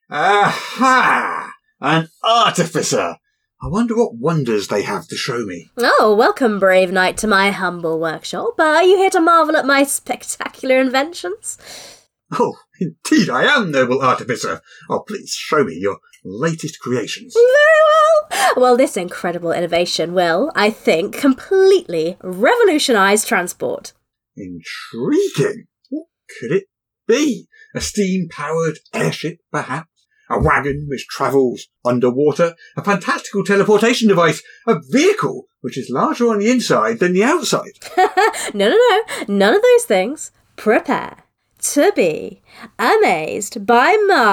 Aha! An artificer! I wonder what wonders they have to show me. Oh, welcome, brave knight, to my humble workshop. Are you here to marvel at my spectacular inventions? Oh, indeed I am, noble artificer. Oh, please show me your latest creations. Very well. Well, this incredible innovation will, I think, completely revolutionise transport. Intriguing. What could it be? A steam-powered airship, perhaps? A wagon which travels underwater? A fantastical teleportation device? A vehicle which is larger on the inside than the outside? No. None of those things. Prepare to be amazed by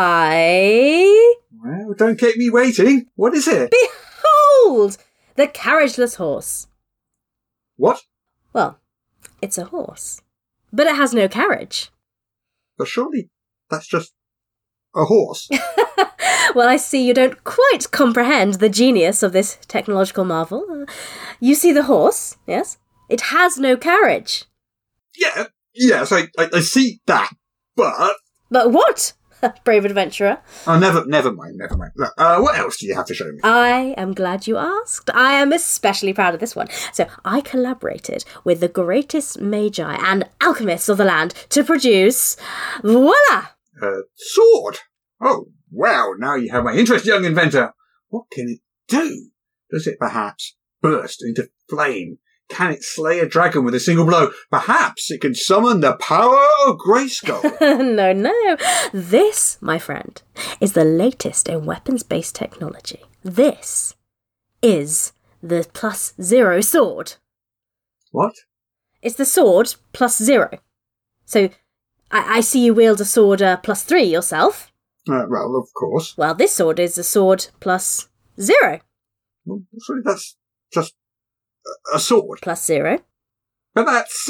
my... Well, don't keep me waiting. What is it? Behold! The carriageless horse. What? Well, it's a horse, but it has no carriage. But surely that's just a horse. Well, I see you don't quite comprehend the genius of this technological marvel. You see the horse, yes? It has no carriage. Yes, I see that, but... But what, brave adventurer? Oh, never mind. What else do you have to show me? I am glad you asked. I am especially proud of this one. So I collaborated with the greatest magi and alchemists of the land to produce... Voila! A sword? Oh, wow, now you have my interest, young inventor. What can it do? Does it perhaps burst into flame? Can it slay a dragon with a single blow? Perhaps it can summon the power of Grayskull. No. This, my friend, is the latest in weapons-based technology. This is the +0 sword. What? It's the sword +0. So, I see you wield a sword +3 yourself. Well, of course. Well, this sword is a sword +0. Well, surely that's just a sword. +0. But that's...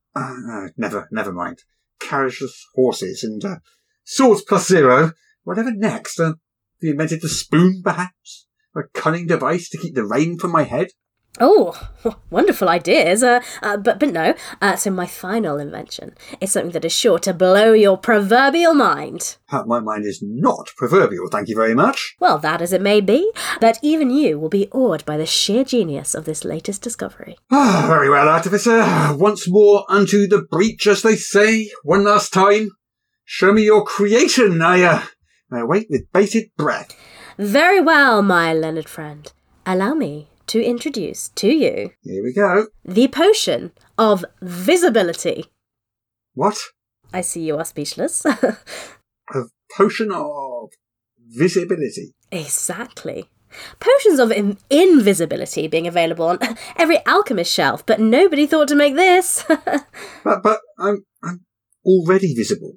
never mind. Carriageless horses and swords +0. Whatever next? Have you invented the spoon, perhaps? A cunning device to keep the rain from my head? Oh, wonderful ideas. But no. So my final invention is something that is sure to blow your proverbial mind. My mind is not proverbial, thank you very much. Well, that as it may be, but even you will be awed by the sheer genius of this latest discovery. Very well, artificer. Once more unto the breach, as they say. One last time. Show me your creation. I wait with bated breath. Very well, my learned friend. Allow me to introduce to you... Here we go. The potion of visibility. What? I see you are speechless. A potion of visibility. Exactly. Potions of invisibility being available on every alchemist shelf, but nobody thought to make this. but I'm already visible.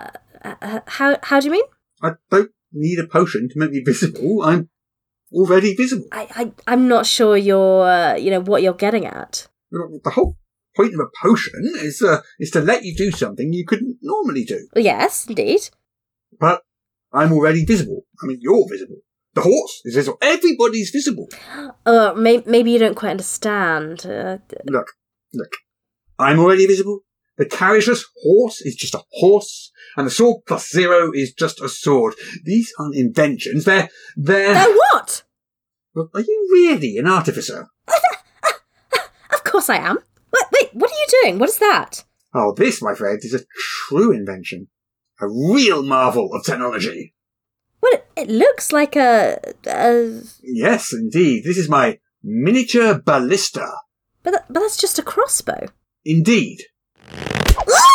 How do you mean? I don't need a potion to make me visible. I'm already visible. I'm not sure you're, what you're getting at. The whole point of a potion is to let you do something you couldn't normally do. Yes, indeed. But I'm already visible. I mean, you're visible. The horse is visible. Everybody's visible. Maybe you don't quite understand. Look. I'm already visible. The carriageless horse is just a horse, and the sword +0 is just a sword. These aren't inventions. They're what? Well, are you really an artificer? Of course I am. Wait, what are you doing? What is that? Oh, this, my friend, is a true invention. A real marvel of technology. Well, it looks like a... Yes, indeed. This is my miniature ballista. But that's just a crossbow. Indeed.